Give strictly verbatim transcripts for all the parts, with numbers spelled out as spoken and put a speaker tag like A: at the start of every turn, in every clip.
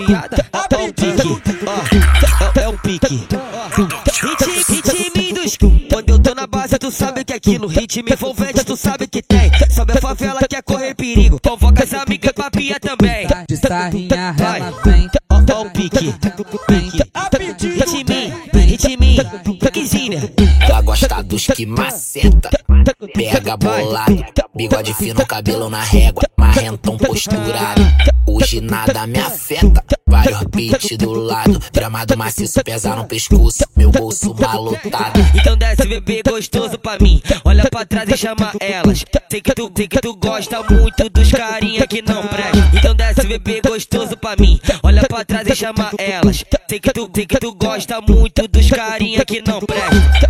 A: novinhada, ó o pique, ó, é o pique. Ritmo dos quando eu tô na base, tu sabe que aquilo. Ritmo envolvente, tu sabe que tem. Sobe a favela, quer correr perigo. Convoca as amigas pra pia também.
B: De sarrinha, ela vem.
A: Ó o pique, pique. Ritmo, ritmo, piquezinho.
C: Ela gosta dos que maceta, pega bolado, bigode fino, cabelo na régua, marrentão posturado. Hoje nada me afeta, vários beats do lado, gramado maciço, pesa no pescoço, meu bolso malotado.
A: Então desce bebê gostoso pra mim, olha pra trás e chama elas. Sei que tu, sei que tu gosta muito dos carinha que não presta. Então desce bebê gostoso pra mim, olha pra trás e chama elas. Sei que tu, sei que tu gosta muito dos carinha que não presta.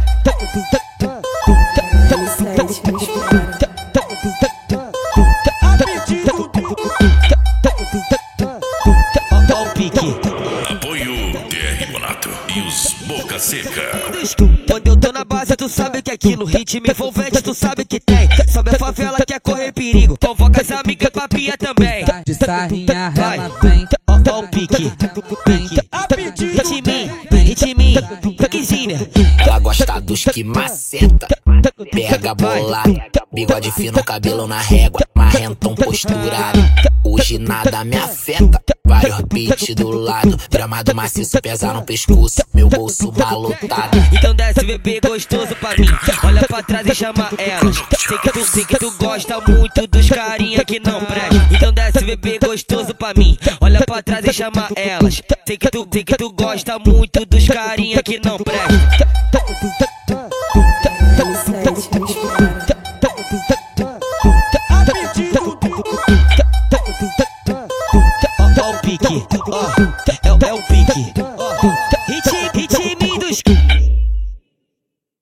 D: Apoio D R Bonato e os Boca Seca.
A: Quando eu tô na base, tu sabe que aquilo. Ritmo envolvente, tu sabe que tem. Sobe a favela, quer correr perigo. Convoca as amigas pra pia também.
B: De sarrinha, ela vem.
A: Ó o pique, pique. Ritmo, ritmo, piquezinho.
C: Ela gosta dos que maceta, pega bolado, bigode fino, cabelo na régua, marrentão posturado. Hoje nada me afeta, vários beats do lado, gramado maciço, pesa no pescoço, meu bolso malotado.
A: Então desce bebê gostoso pra mim, olha pra trás e chama elas. Sei que tu, sei que tu gosta muito dos carinha que não presta. Então desce bebê gostoso pra mim, olha pra trás e chama elas. Sei que tu, sei que tu gosta muito dos carinha que não presta. Ó o pique, ó, é o pique.